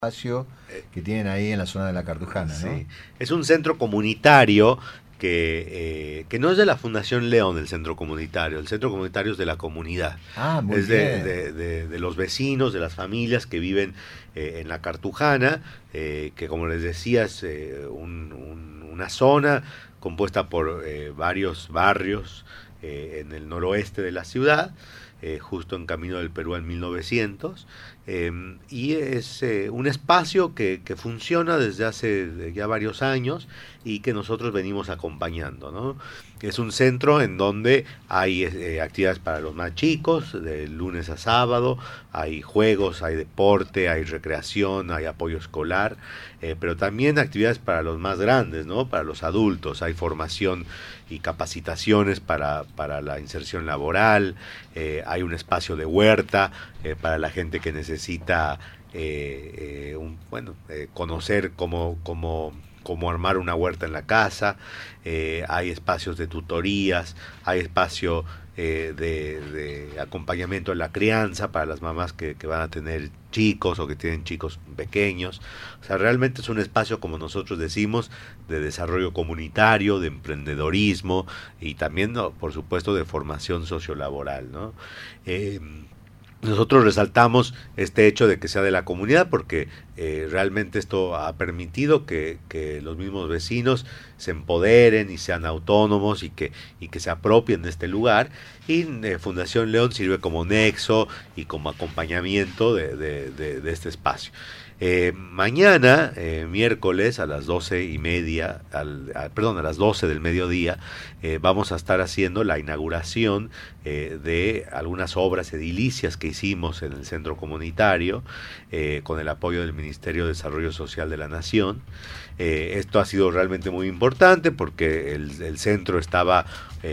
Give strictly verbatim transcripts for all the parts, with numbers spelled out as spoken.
espacio que tienen ahí en la zona de la Cartujana, ¿no? Sí. Es un centro comunitario que, eh, que no es de la Fundación León, el centro comunitario. El centro comunitario es de la comunidad. Ah, muy es bien. de, de, de, de los vecinos, de las familias que viven eh, en la Cartujana, eh, que como les decía es eh, un, un, una zona compuesta por eh, varios barrios eh, en el noroeste de la ciudad, eh, justo en Camino del Perú en mil novecientos, eh, y es eh, un espacio que, que funciona desde hace ya varios años y que nosotros venimos acompañando, ¿no? Es un centro en donde hay eh, actividades para los más chicos, de lunes a sábado, hay juegos, hay deporte, hay recreación, hay apoyo escolar, eh, pero también actividades para los más grandes, ¿no? Para los adultos, hay formación y capacitaciones para, para la inserción laboral, eh, hay un espacio de huerta eh, para la gente que necesita eh, eh, un, bueno, eh, conocer cómo, cómo cómo armar una huerta en la casa, eh, hay espacios de tutorías, hay espacio eh, de, de acompañamiento en la crianza para las mamás que, que van a tener chicos o que tienen chicos pequeños. O sea, realmente es un espacio, como nosotros decimos, de desarrollo comunitario, de emprendedorismo y también, ¿no?, por supuesto, de formación sociolaboral, ¿no? Eh, Nosotros resaltamos este hecho de que sea de la comunidad porque eh, realmente esto ha permitido que, que los mismos vecinos se empoderen y sean autónomos y que, y que se apropien de este lugar. Y eh, Fundación León sirve como nexo y como acompañamiento de, de, de, de este espacio. Eh, mañana, eh, miércoles, a las doce y media, al, a, perdón, a las doce del mediodía, eh, vamos a estar haciendo la inauguración eh, de algunas obras edilicias que hicimos en el centro comunitario, eh, con el apoyo del Ministerio de Desarrollo Social de la Nación. Eh, esto ha sido realmente muy importante porque el, el centro estaba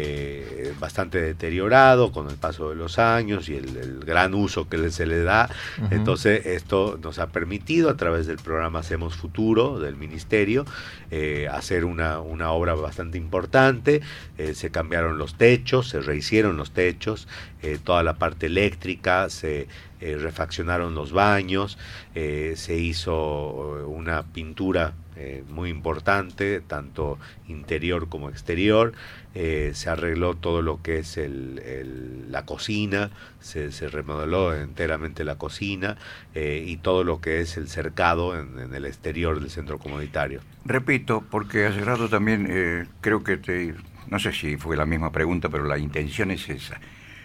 eh, bastante deteriorado con el paso de los años y el, el gran uso que se le da. Uh-huh. Entonces esto nos ha permitido a través del programa Hacemos Futuro del Ministerio eh, hacer una, una obra bastante importante. Eh, se cambiaron los techos, se rehicieron los techos, eh, toda la parte eléctrica, se eh, refaccionaron los baños, eh, se hizo una pintura Eh, muy importante, tanto interior como exterior, eh, se arregló todo lo que es el, el, la cocina, se, se remodeló enteramente la cocina eh, y todo lo que es el cercado en, en el exterior del centro comunitario. Repito, porque hace rato también eh, creo que te, no sé si fue la misma pregunta, pero la intención es esa.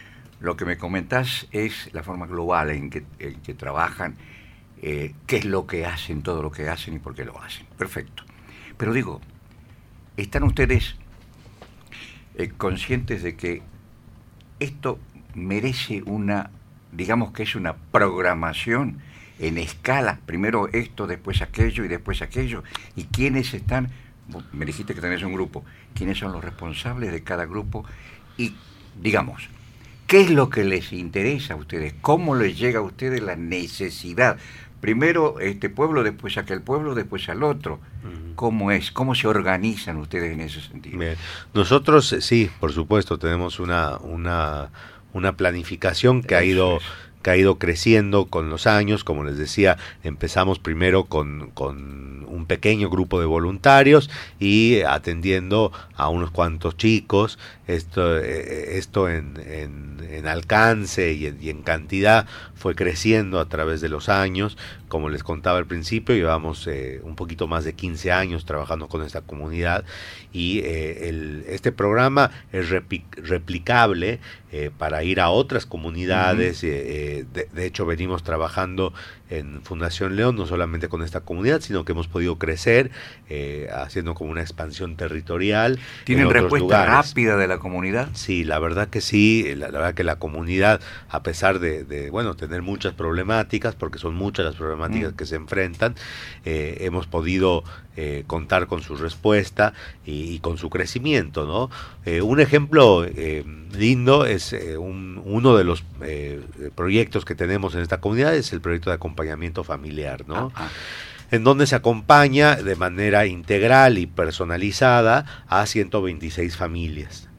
Lo que me comentás es la forma global en que, en que trabajan. Eh, qué es lo que hacen, todo lo que hacen y por qué lo hacen. Perfecto. Pero digo, ¿están ustedes eh, conscientes de que esto merece una, digamos que es una programación en escala? Primero esto, después aquello y después aquello. ¿Y quiénes están? Me dijiste que tenés un grupo. ¿Quiénes son los responsables de cada grupo? Y, digamos, ¿qué es lo que les interesa a ustedes? ¿Cómo les llega a ustedes la necesidad? Primero este pueblo, después aquel pueblo, después al otro. Uh-huh. ¿Cómo es? ¿Cómo se organizan ustedes en ese sentido? Bien. Nosotros, sí, por supuesto, tenemos una, una, una planificación que ha ido... que ha ido creciendo con los años. Como les decía, empezamos primero con, con un pequeño grupo de voluntarios y atendiendo a unos cuantos chicos. Esto, eh, esto en, en, en alcance y en, y en cantidad fue creciendo a través de los años. Como les contaba al principio, llevamos eh, un poquito más de quince años trabajando con esta comunidad y eh, el, este programa es repli- replicable eh, para ir a otras comunidades. Uh-huh. eh, de, de hecho, venimos trabajando en Fundación León no solamente con esta comunidad, sino que hemos podido crecer eh, haciendo como una expansión territorial. ¿Tienen respuesta lugares. rápida de la comunidad? Sí, la verdad que sí, la, la verdad que la comunidad, a pesar de, de bueno, tener muchas problemáticas, porque son muchas las problemáticas mm. que se enfrentan, eh, hemos podido eh, contar con su respuesta y, y con su crecimiento, ¿no? Eh, un ejemplo eh, lindo es eh, un, uno de los eh, proyectos que tenemos en esta comunidad, es el proyecto de acompañamiento familiar, ¿no? Ah, ah. En donde se acompaña de manera integral y personalizada a ciento veintiséis familias.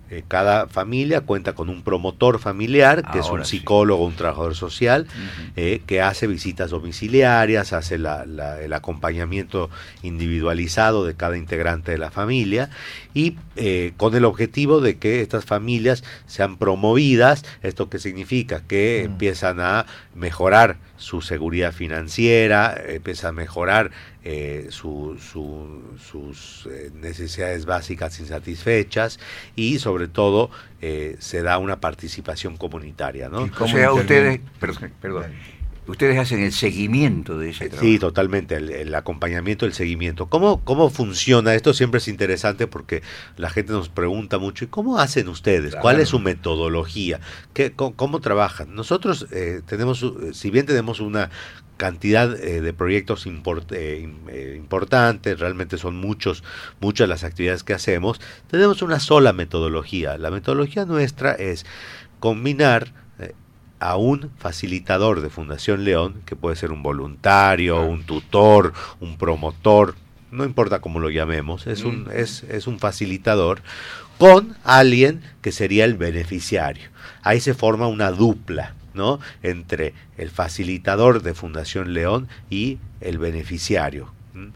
Eh, cada familia cuenta con un promotor familiar, que Ahora es un sí. psicólogo, un trabajador social, Ujú. eh, que hace visitas domiciliarias, hace la, la, el acompañamiento individualizado de cada integrante de la familia, y eh, con el objetivo de que estas familias sean promovidas. ¿Esto qué significa? Que Mm. empiezan a mejorar su seguridad financiera, empiezan a mejorar eh, su, su, sus eh, necesidades básicas insatisfechas, y sobre todo eh, se da una participación comunitaria, ¿no? ¿Y O cómo sea, ustedes, interviene? perdón, perdón, Dale. ustedes hacen el seguimiento de ese trabajo. Sí, totalmente, el, el acompañamiento, el seguimiento. ¿Cómo, ¿Cómo funciona? Esto siempre es interesante porque la gente nos pregunta mucho, ¿y cómo hacen ustedes? Claro. ¿Cuál es su metodología? ¿Qué, cómo, cómo trabajan? Nosotros eh, tenemos, eh, si bien tenemos una cantidad eh, de proyectos import, eh, eh, importantes, realmente son muchos, muchas las actividades que hacemos, tenemos una sola metodología. La metodología nuestra es combinar eh, a un facilitador de Fundación León, que puede ser un voluntario, Claro. un tutor, un promotor, no importa cómo lo llamemos, es un, Mm. es, es un facilitador, con alguien que sería el beneficiario. Ahí se forma una dupla, ¿no?, entre el facilitador de Fundación León y el beneficiario. ¿Mm?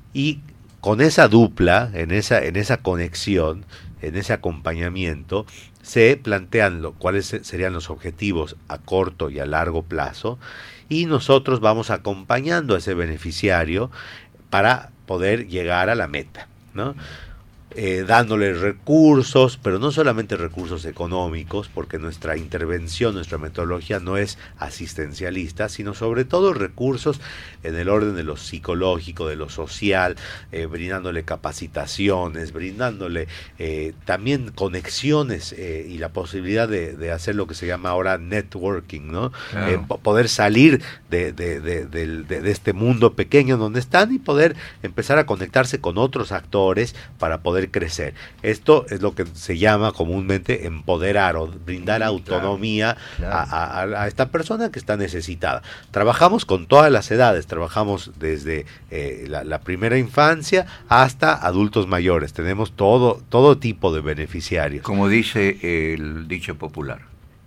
Y con esa dupla, en esa, en esa conexión, en ese acompañamiento, se plantean lo, cuáles serían los objetivos a corto y a largo plazo, y nosotros vamos acompañando a ese beneficiario para poder llegar a la meta, ¿no? Eh, dándole recursos, pero no solamente recursos económicos, porque nuestra intervención, nuestra metodología no es asistencialista, sino sobre todo recursos en el orden de lo psicológico, de lo social, eh, brindándole capacitaciones, brindándole eh, también conexiones eh, y la posibilidad de, de hacer lo que se llama ahora networking, ¿no? Claro. Eh, po- poder salir de, de, de, de, de, de este mundo pequeño donde están y poder empezar a conectarse con otros actores para poder crecer. Esto es lo que se llama comúnmente empoderar o brindar autonomía Claro. a, a, a esta persona que está necesitada. Trabajamos con todas las edades, trabajamos desde eh, la, la primera infancia hasta adultos mayores. Tenemos todo, todo tipo de beneficiarios. Como dice el dicho popular,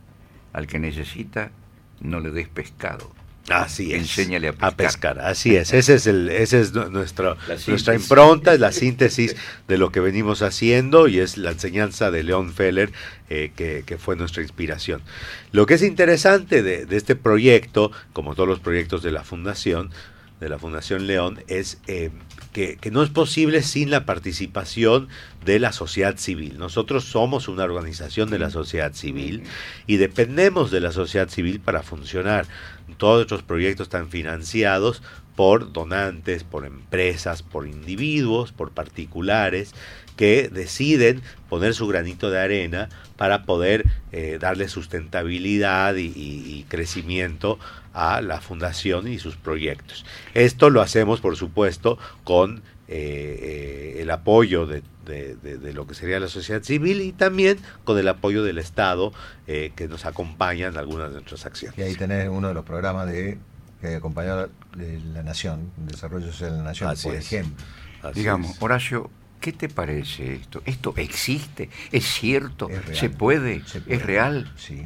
al que necesita no le des pescado. Así es. Enséñale a pescar. Así es. Ese es el, ese es nu- nuestro, La nuestra síntesis. impronta, es la síntesis de lo que venimos haciendo, y es la enseñanza de Leon Feller, eh, que, que fue nuestra inspiración. Lo que es interesante de, de este proyecto, como todos los proyectos de la Fundación, de la Fundación León, es eh, que, que no es posible sin la participación de la sociedad civil. Nosotros somos una organización de la sociedad civil y dependemos de la sociedad civil para funcionar. Todos nuestros proyectos están financiados por donantes, por empresas, por individuos, por particulares, que deciden poner su granito de arena para poder eh, darle sustentabilidad y, y, y crecimiento a la fundación y sus proyectos. Esto lo hacemos, por supuesto, con eh, eh, el apoyo de, de, de, de lo que sería la sociedad civil, y también con el apoyo del Estado, eh, que nos acompaña en algunas de nuestras acciones. Y ahí tenés uno de los programas de que acompañó de la Nación, Desarrollo Social de la Nación, Así por es. ejemplo. Así Digamos, es. Horacio, ¿qué te parece esto? ¿Esto existe? ¿Es cierto? Es real. ¿Se puede? Se puede. ¿Es real? Sí.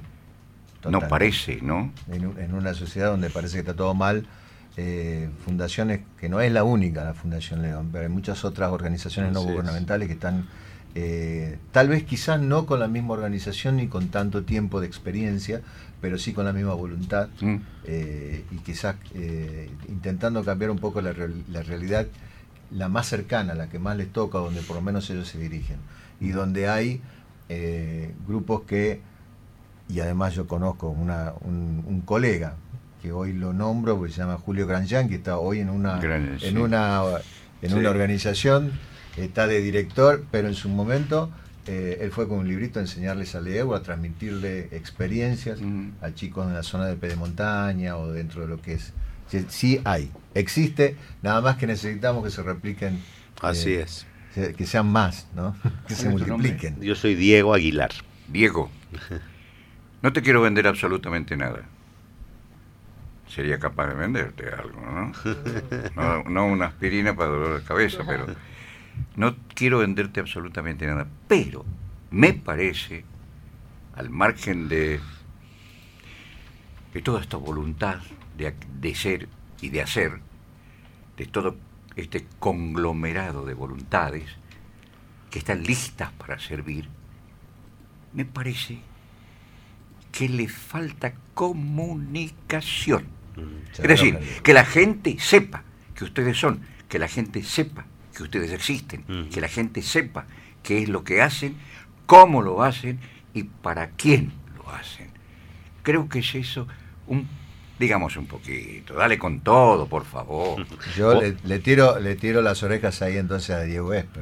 No totalmente. parece, ¿no? En, un- en una sociedad donde parece que está todo mal, eh, fundaciones, que no es la única la Fundación León, pero hay muchas otras organizaciones no Así es. gubernamentales que están, eh, tal vez quizás no con la misma organización ni con tanto tiempo de experiencia, pero sí con la misma voluntad, Mm. eh, y quizás eh, intentando cambiar un poco la, real- la realidad, la más cercana, la que más les toca, donde por lo menos ellos se dirigen, y donde hay eh, grupos que, y además yo conozco una, un, un colega que hoy lo nombro, porque se llama Julio Granjan, que está hoy en una Gran- en sí. una en Sí. una organización, está de director, pero en su momento eh, él fue con un librito a enseñarles a leer o a transmitirle experiencias Mm. a chicos en la zona de pedemontaña o dentro de lo que es. Sí, sí hay, existe, nada más que necesitamos que se repliquen, Así eh, es. se- que sean más, ¿no? Que se ¿Cuál es tu nombre? multipliquen. Yo soy Diego Aguilar. Diego, no te quiero vender absolutamente nada. Sería capaz de venderte algo, ¿no? No, no una aspirina para dolor de cabeza, pero no quiero venderte absolutamente nada. Pero me parece, al margen de, de toda esta voluntad de, de ser y de hacer, de todo este conglomerado de voluntades que están listas para servir, me parece que le falta comunicación. Mm, es decir, que la gente sepa que ustedes son, que la gente sepa que ustedes existen, mm. que la gente sepa qué es lo que hacen, cómo lo hacen y para quién lo hacen. Creo que es eso, un, digamos un poquito, dale con todo, por favor. Yo le, le tiro le tiro las orejas ahí entonces a Diego Esper,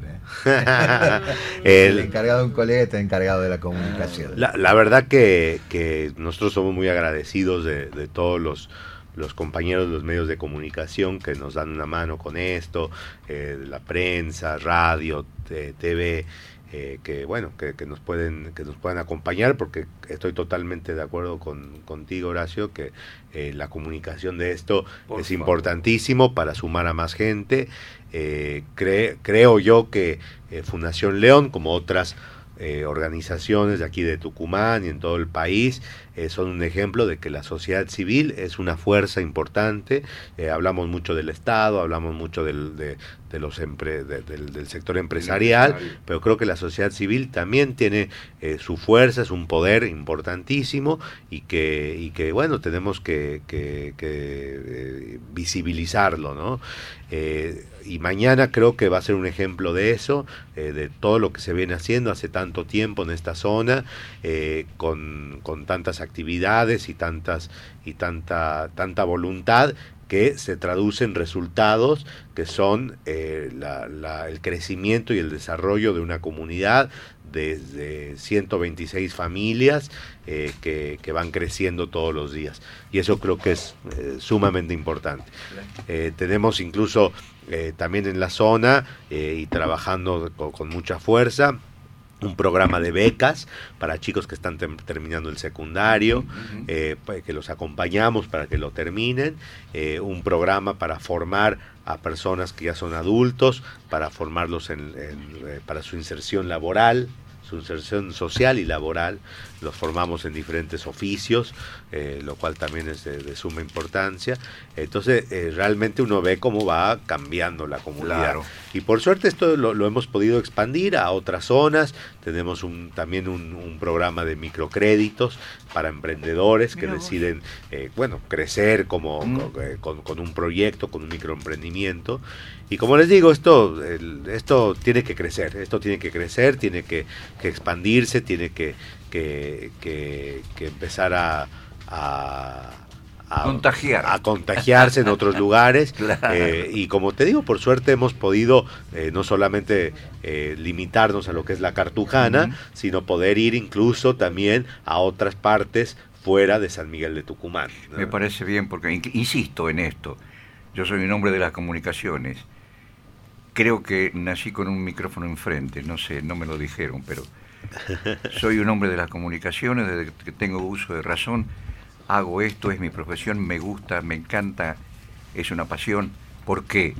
¿eh? El, el encargado de un colega está encargado de la comunicación. La, la verdad que, que nosotros somos muy agradecidos de, de todos los los compañeros de los medios de comunicación que nos dan una mano con esto, eh, la prensa, radio, T V, eh, que bueno, que, que nos pueden que nos puedan acompañar, porque estoy totalmente de acuerdo con contigo, Horacio, que eh, la comunicación de esto Por es favor. importantísimo para sumar a más gente. Eh, cre, creo yo que eh, Fundación León, como otras Eh, organizaciones de aquí de Tucumán y en todo el país, eh, son un ejemplo de que la sociedad civil es una fuerza importante. Eh, hablamos mucho del Estado, hablamos mucho del, de, de los empre, de, del, del sector empresarial, pero creo que la sociedad civil también tiene eh, su fuerza, es un poder importantísimo y que, y que bueno, tenemos que, que, que eh, visibilizarlo, ¿no? Eh, y mañana creo que va a ser un ejemplo de eso, eh, de todo lo que se viene haciendo hace tanto tiempo en esta zona, eh, con, con tantas actividades y tantas y tanta tanta voluntad que se traduce en resultados que son eh, la, la, el crecimiento y el desarrollo de una comunidad desde ciento veintiséis familias eh, que, que van creciendo todos los días, y eso creo que es eh, sumamente importante. Eh, tenemos incluso eh, también en la zona eh, y trabajando con, con mucha fuerza un programa de becas para chicos que están tem- terminando el secundario, uh-huh. eh, que los acompañamos para que lo terminen, eh, un programa para formar a personas que ya son adultos, para formarlos en, en, eh, para su inserción laboral, su inserción social y laboral. Los formamos en diferentes oficios, eh, lo cual también es de, de suma importancia. Entonces, eh, realmente uno ve cómo va cambiando la comunidad. Claro. Y por suerte esto lo, lo hemos podido expandir a otras zonas. Tenemos un, también un, un programa de microcréditos para emprendedores que deciden, eh, bueno, crecer como mm. con, eh, con, con un proyecto, con un microemprendimiento. Y como les digo, esto el, esto tiene que crecer, esto tiene que crecer, tiene que, que expandirse, tiene que, que, que, que empezar a, a, a, Contagiar. a contagiarse en otros lugares. Claro. eh, y como te digo, por suerte hemos podido eh, no solamente eh, limitarnos a lo que es la Cartujana, uh-huh. sino poder ir incluso también a otras partes fuera de San Miguel de Tucumán, ¿no? Me parece bien, porque insisto en esto, yo soy un hombre de las comunicaciones. Creo que nací con un micrófono enfrente, no sé, no me lo dijeron, pero soy un hombre de las comunicaciones, desde que tengo uso de razón, hago esto, es mi profesión, me gusta, me encanta, es una pasión. ¿Por qué?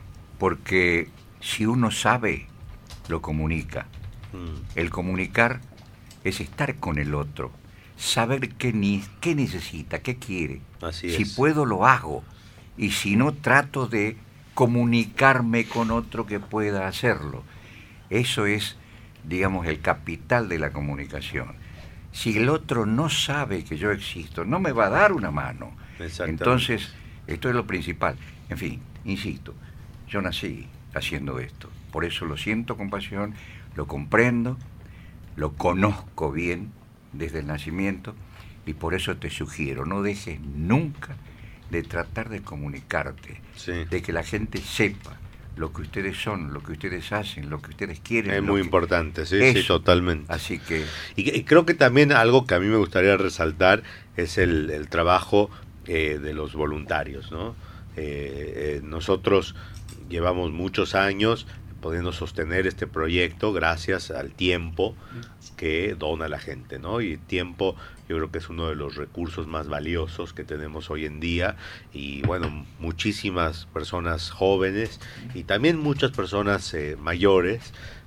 Porque si uno sabe, lo comunica. Mm. El comunicar es estar con el otro, saber qué, ni, qué necesita, qué quiere. Así si es. puedo, lo hago, y si no, trato de comunicarme con otro que pueda hacerlo. Eso es, digamos, el capital de la comunicación. Si el otro no sabe que yo existo, no me va a dar una mano. Entonces, esto es lo principal. En fin, insisto, yo nací haciendo esto. Por eso lo siento con pasión, lo comprendo, lo conozco bien desde el nacimiento, y por eso te sugiero, no dejes nunca de tratar de comunicarte, sí. de que la gente sepa lo que ustedes son, lo que ustedes hacen, lo que ustedes quieren. Es muy que... importante, sí, Eso. sí, totalmente. Así que... Y, y creo que también algo que a mí me gustaría resaltar es el, el trabajo eh, de los voluntarios, ¿no? Eh, eh, nosotros llevamos muchos años pudiendo sostener este proyecto gracias al tiempo que dona la gente, ¿no? Y tiempo yo creo que es uno de los recursos más valiosos que tenemos hoy en día, y bueno, muchísimas personas jóvenes y también muchas personas eh, mayores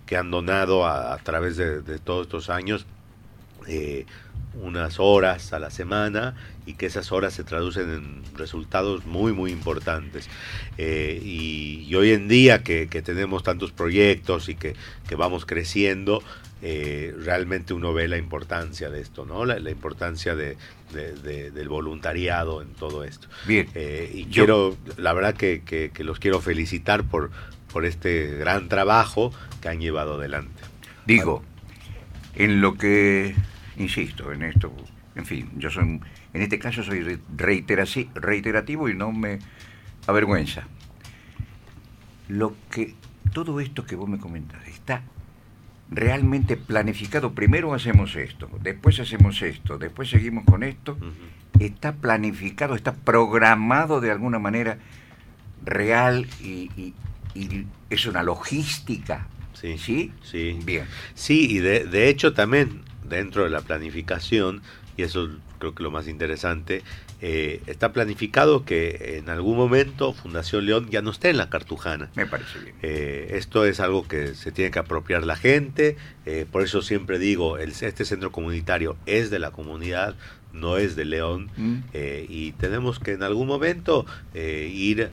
que han donado a, a través de, de todos estos años eh, unas horas a la semana, y que esas horas se traducen en resultados muy muy importantes. Eh, y, y hoy en día que, que tenemos tantos proyectos y que, que vamos creciendo, eh, realmente uno ve la importancia de esto, ¿no? La, la importancia de, de, de, del voluntariado en todo esto. Bien. Eh, y Yo... quiero, la verdad que, que, que los quiero felicitar por, por este gran trabajo que han llevado adelante. Digo, en lo que, insisto, en esto, en fin, yo soy, en este caso soy reiteraci- reiterativo y no me avergüenza. Lo que, todo esto que vos me comentás, está realmente planificado. Primero hacemos esto, después hacemos esto, después seguimos con esto. Uh-huh. Está planificado, está programado de alguna manera real y, y, y es una logística. Sí, sí, sí, bien. Sí, y de, de hecho también dentro de la planificación, y eso creo que lo más interesante, eh, está planificado que en algún momento Fundación León ya no esté en la Cartujana. Me parece bien. Eh, esto es algo que se tiene que apropiar la gente, eh, por eso siempre digo, el, este centro comunitario es de la comunidad, no es de León, mm. eh, y tenemos que en algún momento eh, ir